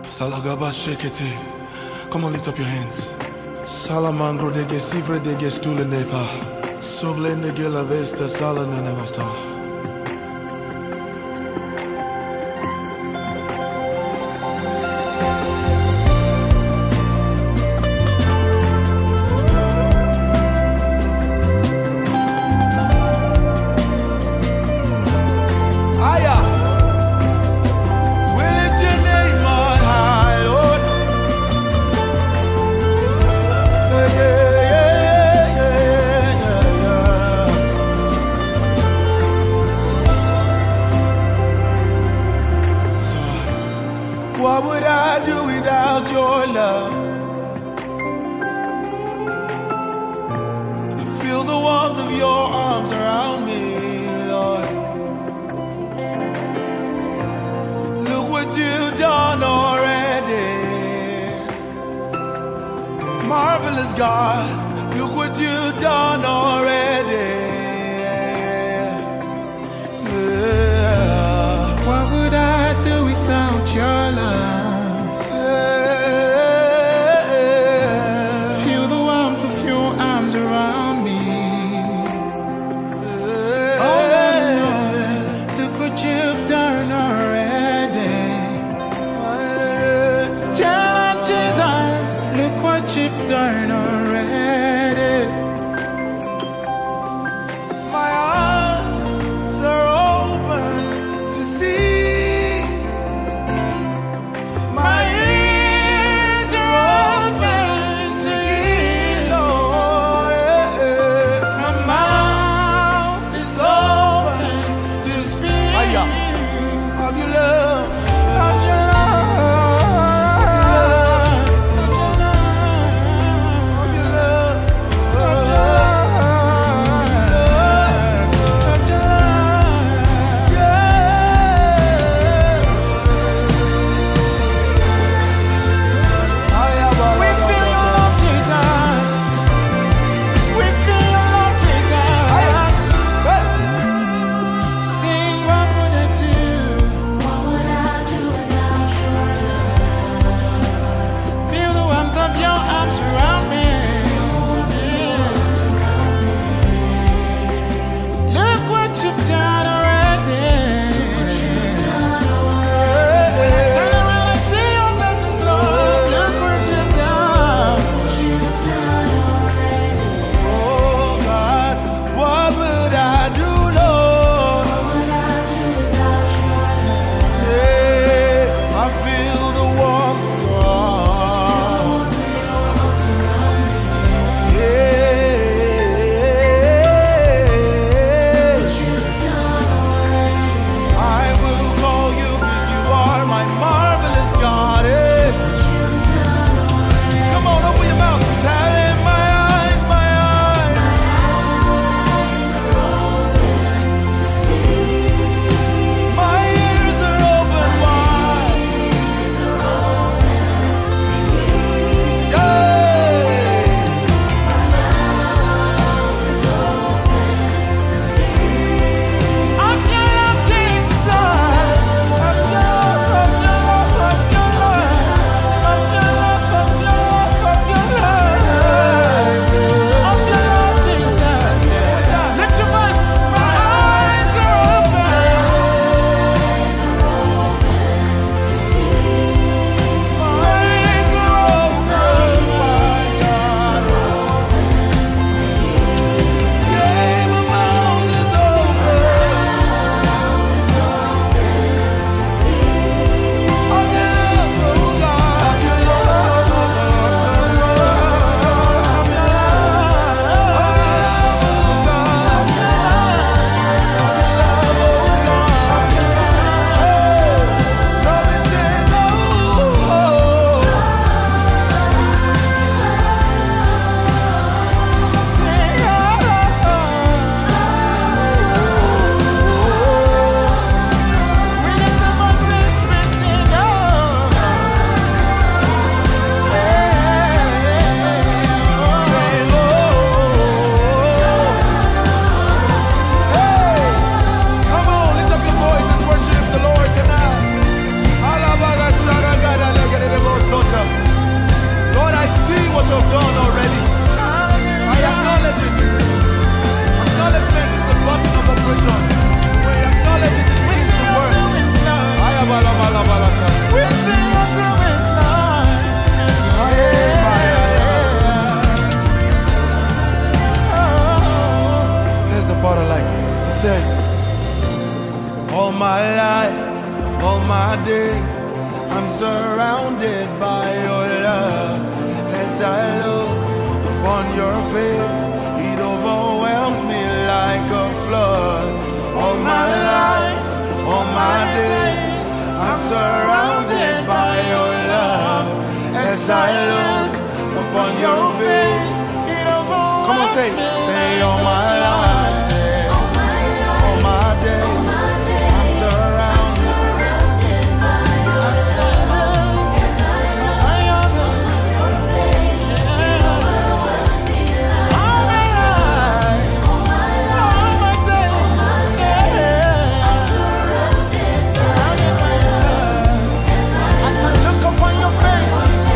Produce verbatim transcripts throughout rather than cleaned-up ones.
Salagaba shekete. Come on, lift up your hands. Salamangro de gesivre de gestulenetha. Sovlende gela vesta salanenavasta. What would I do without your love? I feel the warmth of your arms around me, Lord. Look what you've done already. Marvelous God, look what you've done already. Yeah. What would I do without your love? Feel the warmth of your arms around me. Oh Lord, look what you've done already. Tell Jesus, look what you've done already. says, all my life, all my days, I'm surrounded by your love. As I look upon your face, it overwhelms me like a flood. All my life, all my days, I'm surrounded by your love. As I look upon your face, it overwhelms me. Come on, say, say, all my life, say, all my days, I'm surrounded by your love. As I look upon your face, it overwhelms me like all my life, all my days, I'm surrounded by your love. As I look upon your face,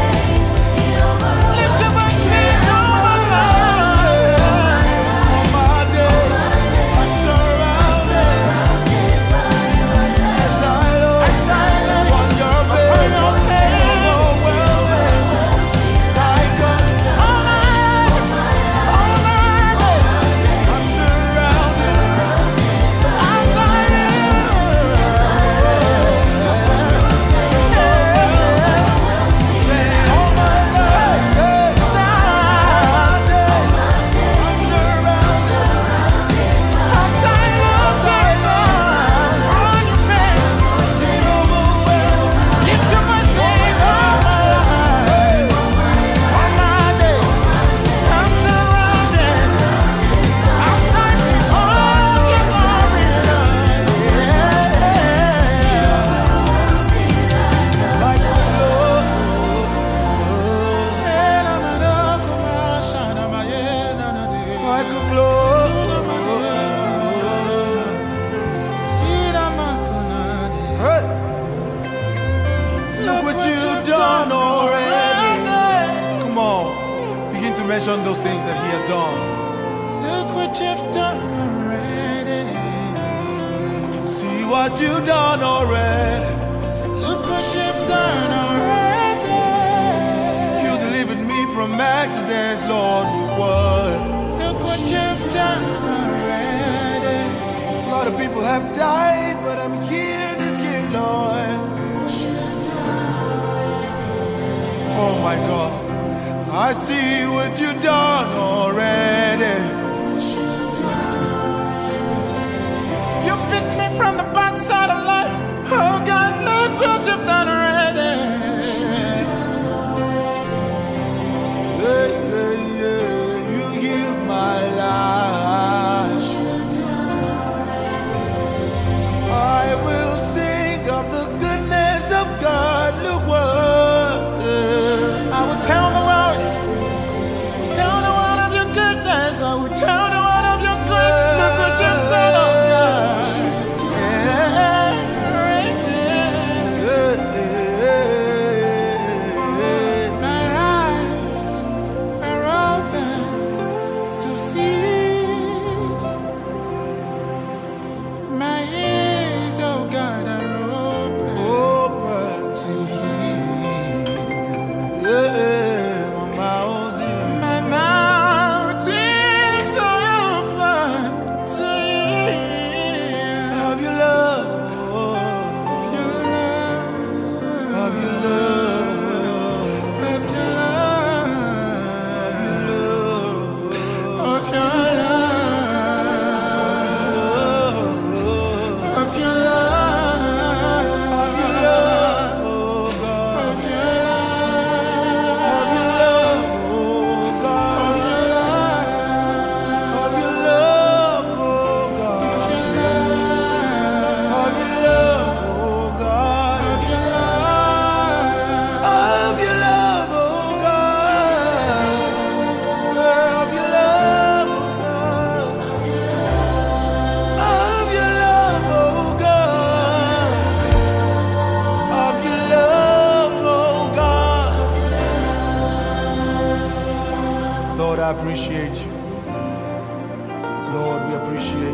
lift your voice, say, all my life, all my days, I'm surrounded by your love. As I look upon your face, it overwhelms me like a all my all my days, I'm surrounded. As I say, all my life, say, all my days, I'm surrounded. As I look upon your face, it overwhelms. Lift your voice, say, all my life, all my days, I'm surrounded. As I behold your glory, like a flood, like a flood. Hey, look what you've done already. Come on, begin to mention those things that He has done. Look what you've done already. See what you've done already. Look what you've done already. You delivered me from accidents, Lord. Look what Look what you've done already. a lot of people have died, but I'm here this year, Lord. Oh my God, I see what you've done already. You picked me from the backside of life. Oh God, look what you've done already. Hey, hey, yeah, you healed my life. I will sing of the goodness of God. Look what I will tell the world, tell the world of your goodness. I will tell the world of your grace. Look what you've done, oh God. My eyes are open to see. My ears, oh God, are open oh, to hear. yeah, my mouth, yeah. My mouth is open to hear Of your love, your love, of your love, of your love, of your love, of your love, oh God, of your of your love, love, oh God, of your love, of your love, oh God, of your love. of your love, oh God, of your love, oh God, of your love, oh God, of your love, oh God. Lord, I appreciate you. Lord, we appreciate